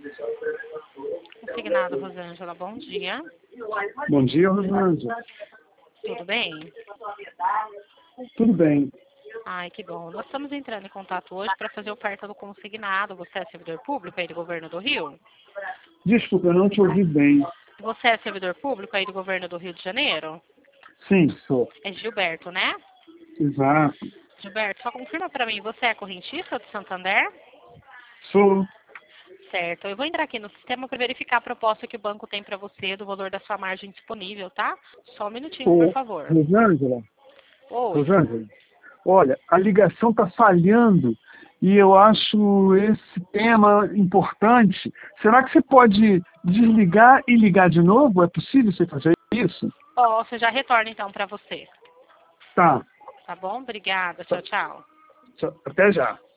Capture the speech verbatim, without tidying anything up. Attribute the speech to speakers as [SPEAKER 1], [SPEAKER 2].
[SPEAKER 1] Consignado, Rosângela, bom dia.
[SPEAKER 2] Bom dia, Rosângela.
[SPEAKER 1] Tudo bem?
[SPEAKER 2] Tudo bem.
[SPEAKER 1] Ai, que bom. Nós estamos entrando em contato hoje para fazer oferta do consignado. Você é servidor público aí do Governo do Rio?
[SPEAKER 2] Desculpa, eu não te ouvi bem.
[SPEAKER 1] Você é servidor público aí do Governo do Rio de Janeiro?
[SPEAKER 2] Sim, sou.
[SPEAKER 1] É Gilberto, né?
[SPEAKER 2] Exato.
[SPEAKER 1] Gilberto, só confirma para mim, você é correntista do Santander?
[SPEAKER 2] Sou.
[SPEAKER 1] Certo. Eu vou entrar aqui no sistema para verificar a proposta que o banco tem para você do valor da sua margem disponível, tá? Só um minutinho, por
[SPEAKER 2] Ô,
[SPEAKER 1] favor.
[SPEAKER 2] Rosângela,
[SPEAKER 1] Oi.
[SPEAKER 2] Rosângela, olha, a ligação está falhando e eu acho esse tema importante. Será que você pode desligar e ligar de novo? É possível você fazer isso?
[SPEAKER 1] Ó, você já retorna então para você.
[SPEAKER 2] Tá.
[SPEAKER 1] Tá bom? Obrigada. Tchau, tchau.
[SPEAKER 2] Até já.